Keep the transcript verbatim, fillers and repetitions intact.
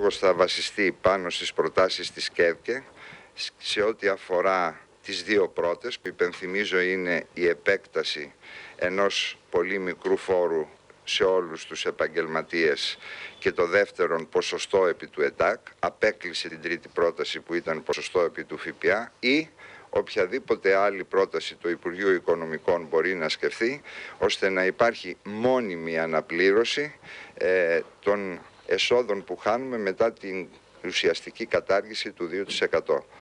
διάλογος θα βασιστεί πάνω στις προτάσεις της ΚΕΒΚΕ σε ό,τι αφορά τις δύο πρώτες, που υπενθυμίζω είναι η επέκταση ενός πολύ μικρού φόρου σε όλους τους επαγγελματίες και το δεύτερον ποσοστό επί του ΕΤΑΚ, απέκλεισε την τρίτη πρόταση που ήταν ποσοστό επί του ΦΠΑ, ή οποιαδήποτε άλλη πρόταση του Υπουργείου Οικονομικών μπορεί να σκεφτεί, ώστε να υπάρχει μόνιμη αναπλήρωση ε, των εσόδων που χάνουμε μετά την ουσιαστική κατάργηση του δύο τοις εκατό.